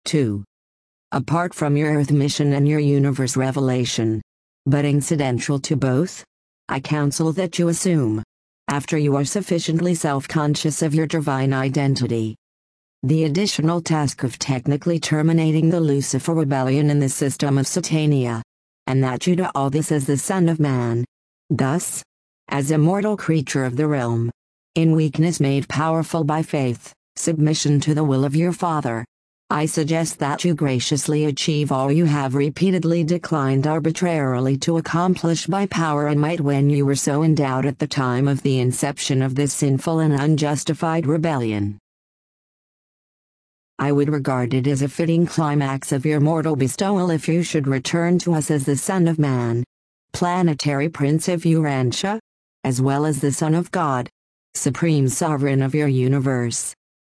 2. Apart from your Earth mission and your universe revelation, but incidental to both, I counsel that you assume, after you are sufficiently self-conscious of your divine identity, the additional task of technically terminating the Lucifer rebellion in the system of Satania, and that you do all this as the Son of Man. Thus, as a mortal creature of the realm, in weakness made powerful by faith, submission to the will of your Father, I suggest that you graciously achieve all you have repeatedly declined arbitrarily to accomplish by power and might when you were so endowed at the time of the inception of this sinful and unjustified rebellion. I would regard it as a fitting climax of your mortal bestowal if you should return to us as the Son of Man, planetary Prince of Urantia, as well as the Son of God, Supreme Sovereign of your universe.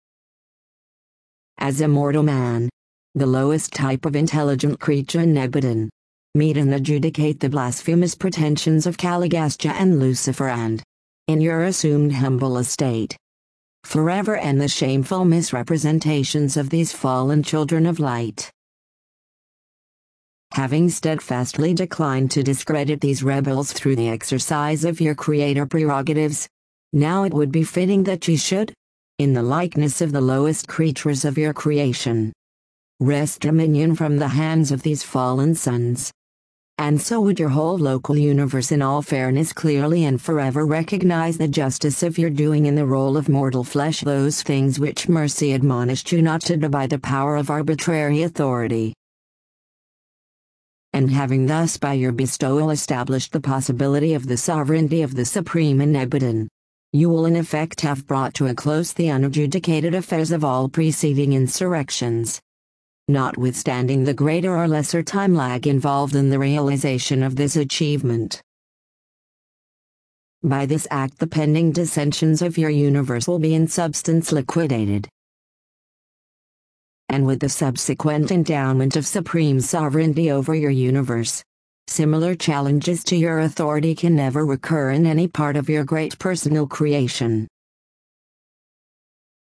As a mortal man, the lowest type of intelligent creature in Nebadon, meet and adjudicate the blasphemous pretensions of Caligastia and Lucifer and, in your assumed humble estate, forever end the shameful misrepresentations of these fallen children of light. Having steadfastly declined to discredit these rebels through the exercise of your creator prerogatives, now it would be fitting that ye should, in the likeness of the lowest creatures of your creation, wrest dominion from the hands of these fallen sons. And so would your whole local universe in all fairness clearly and forever recognize the justice of your doing in the role of mortal flesh those things which mercy admonished you not to do by the power of arbitrary authority. And having thus by your bestowal established the possibility of the sovereignty of the Supreme in Nebadon, you will in effect have brought to a close the unadjudicated affairs of all preceding insurrections, notwithstanding the greater or lesser time lag involved in the realization of this achievement. By this act the pending dissensions of your universe will be in substance liquidated, and with the subsequent endowment of supreme sovereignty over your universe, similar challenges to your authority can never recur in any part of your great personal creation.